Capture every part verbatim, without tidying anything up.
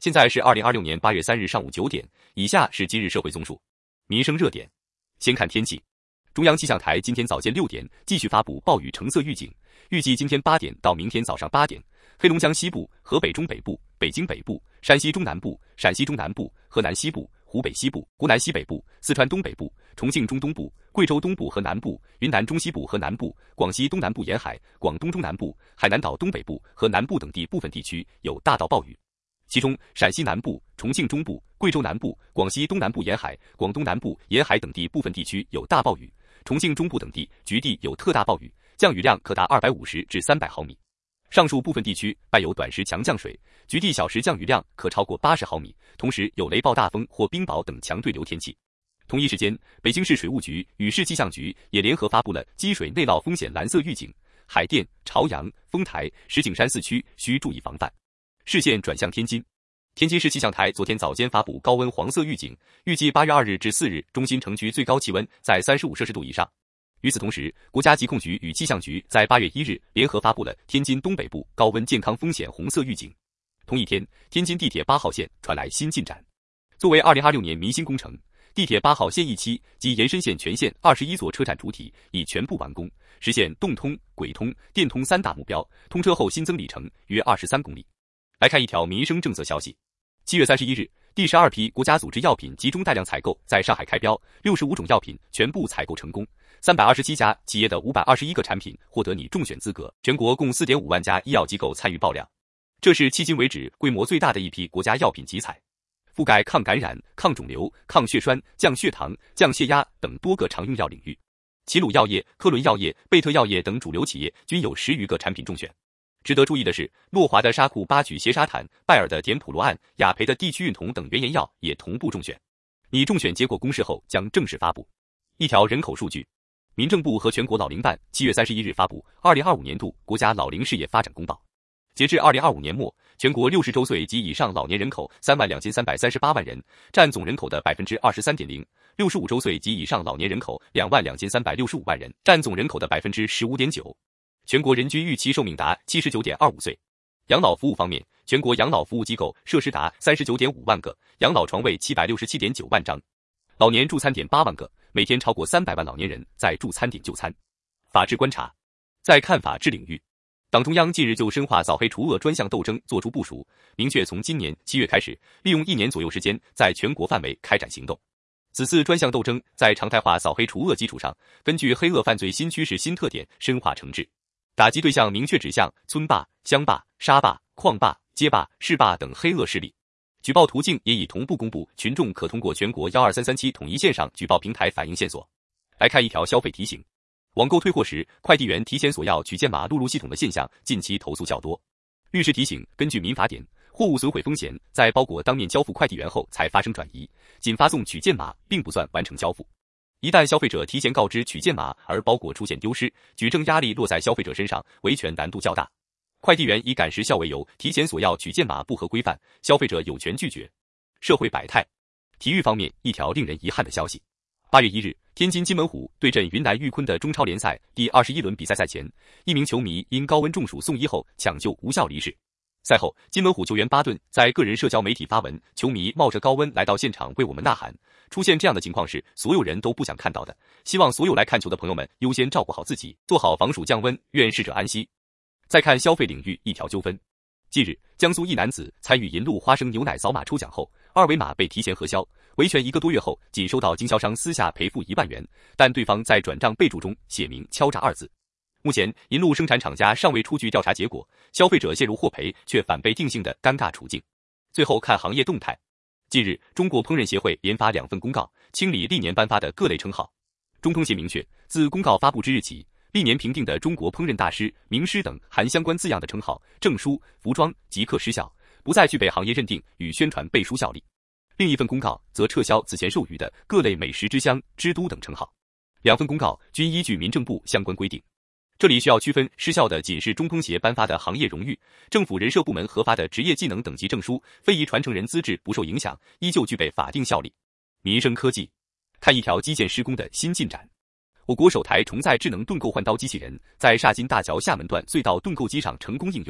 现在是二零二六年八月三日上午九点，以下是今日社会综述、民生热点。先看天气。中央气象台今天早间六点继续发布暴雨橙色预警，预计今天八点到明天早上八点，黑龙江西部、河北中北部、北京北部、山西中南部、陕西中南部、河南西部、湖北西部、湖南西北部、四川东北部、重庆中东部、贵州东部和南部、云南中西部和南部、广西东南部沿海、广东中南部、海南岛东北部和南部等地部分地区有大到暴雨。其中，陕西南部、重庆中部、贵州南部、广西东南部沿海、广东南部沿海等地部分地区有大暴雨，重庆中部等地局地有特大暴雨，降雨量可达二百五十至三百毫米。上述部分地区伴有短时强降水，局地小时降雨量可超过八十毫米，同时有雷暴大风或冰雹等强对流天气。同一时间，北京市水务局与市气象局也联合发布了积水内涝风险蓝色预警，海淀、朝阳、丰台、石景山四区需注意防范。视线转向天津，天津市气象台昨天早间发布高温黄色预警，预计八月二日至四日中心城区最高气温在三十五摄氏度以上。与此同时，国家疾控局与气象局在八月一日联合发布了天津东北部高温健康风险红色预警。同一天，天津地铁八号线传来新进展。作为二零二六年民心工程，地铁八号线一期及延伸线全线二十一座车站主体已全部完工，实现动通、轨通、电通三大目标，通车后新增里程约二十三公里。来看一条民生政策消息。七月三十一日，第十二批国家组织药品集中带量采购在上海开标，六十五种药品全部采购成功，三百二十七家企业的五百二十一个产品获得拟中选资格，全国共 四点五万家医药机构参与报量。这是迄今为止规模最大的一批国家药品集采，覆盖抗感染、抗肿瘤、抗血栓、降血糖、降血压等多个常用药领域。齐鲁药业、科伦药业、贝特药业等主流企业均有十余个产品中选。值得注意的是，诺华的沙库巴曲缬沙坦、拜耳的碘普罗胺、雅培的地区孕酮等原研药也同步中选。拟中选结果公示后将正式发布。一条人口数据，民政部和全国老龄办七月三十一日发布二零二五年度国家老龄事业发展公报。截至二零二五年末，全国六十周岁及以上老年人口三万两千三百三十八万人，占总人口的 百分之二十三点零； 六十五周岁及以上老年人口两万两千三百六十五万人，占总人口的 百分之十五点九。全国人均预期寿命达 七十九点二五岁。养老服务方面，全国养老服务机构设施达 三十九点五万个，养老床位 七百六十七点九万张，老年助餐点八万个，每天超过三百万老年人在助餐点就餐。法治观察，在看法治领域，党中央近日就深化扫黑除恶专项斗争作出部署，明确从今年七月开始，利用一年左右时间，在全国范围开展行动。此次专项斗争在常态化扫黑除恶基础上，根据黑恶犯罪新趋势新特点深化惩治，打击对象明确指向村霸、乡霸、沙霸、矿霸、街霸、市霸等黑恶势力。举报途径也已同步公布，群众可通过全国一二三三七统一线上举报平台反映线索。来看一条消费提醒，网购退货时，快递员提前索要取件码录入系统的现象，近期投诉较多。律师提醒，根据民法典，货物损毁风险在包裹当面交付快递员后才发生转移，仅发送取件码并不算完成交付。一旦消费者提前告知取件码而包裹出现丢失，举证压力落在消费者身上，维权难度较大。快递员以赶时效为由提前索要取件码不合规范，消费者有权拒绝。社会百态。体育方面，一条令人遗憾的消息。八月一日，天津金门虎对阵云南玉坤的中超联赛第二十一轮比赛赛前，一名球迷因高温中暑送医后抢救无效离世。赛后，金门虎球员巴顿在个人社交媒体发文，球迷冒着高温来到现场为我们呐喊。出现这样的情况是所有人都不想看到的，希望所有来看球的朋友们优先照顾好自己，做好防暑降温，愿逝者安息。再看消费领域一条纠纷。近日，江苏一男子参与银鹭花生牛奶扫码抽奖后，二维码被提前核销，维权一个多月后，仅收到经销商私下赔付一万元，但对方在转账备注中写明敲诈二字。目前，银鹭生产厂家尚未出具调查结果，消费者陷入获赔却反被定性的尴尬处境。最后看行业动态。近日，中国烹饪协会联发两份公告，清理历年颁发的各类称号。中烹协明确，自公告发布之日起，历年评定的中国烹饪大师、名师等含相关字样的称号、证书、服装即刻失效，不再具备行业认定与宣传背书效力。另一份公告则撤销此前授予的各类美食之乡、之都等称号。两份公告均依据民政部相关规定。这里需要区分，失效的仅是中烹协颁发的行业荣誉，政府人社部门核发的职业技能等级证书，非遗传承人资质不受影响，依旧具备法定效力。民生科技，看一条基建施工的新进展。我国首台重载智能盾构换刀机器人在厦金大桥厦门段隧道盾构机上成功应用，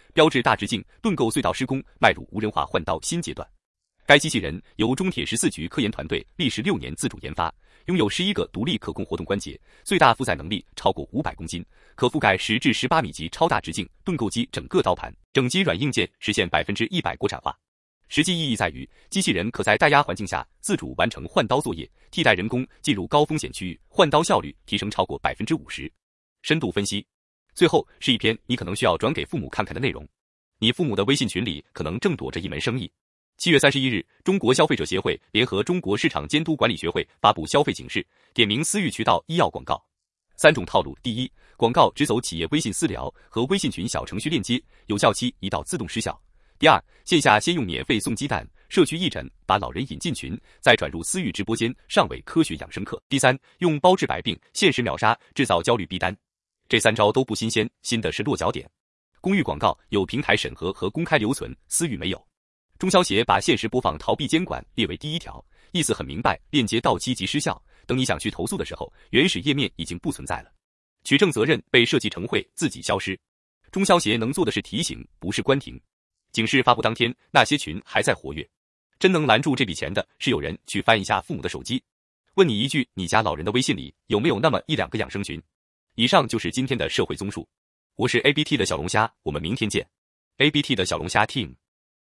标致大直径盾构隧道施工迈入无人化换刀新阶段。该机器人由中铁十四局科研团队历时六年自主研发，拥有十一个独立可控活动关节，最大负载能力超过五百公斤，可覆盖十至十八米级超大直径盾构机整个刀盘，整机软硬件实现百分之一百国产化。实际意义在于，机器人可在带压环境下自主完成换刀作业，替代人工进入高风险区域，换刀效率提升超过百分之五十。深度分析。最后是一篇你可能需要转给父母看看的内容。你父母的微信群里可能正躲着一门生意。七月三十一日，中国消费者协会联合中国市场监督管理学会发布消费警示，点名私域渠道医药广告。三种套路：第一，广告只走企业微信私聊和微信群小程序链接，有效期一到自动失效；第二，线下先用免费送鸡蛋、社区义诊把老人引进群，再转入私域直播间上伪科学养生课；第三，用包治百病、限时秒杀制造焦虑逼单。这三招都不新鲜，新的是落脚点。公域广告有平台审核和公开留存，私域没有。中消协把限时播放逃避监管列为第一条，意思很明白，链接到期即失效，等你想去投诉的时候，原始页面已经不存在了。取证责任被设计成会自己消失。中消协能做的是提醒，不是关停。警示发布当天，那些群还在活跃。真能拦住这笔钱的是有人去翻一下父母的手机。问你一句，你家老人的微信里有没有那么一两个养生群？以上就是今天的社会综述。我是 A B T 的小龙虾，我们明天见。A B T 的小龙虾 team。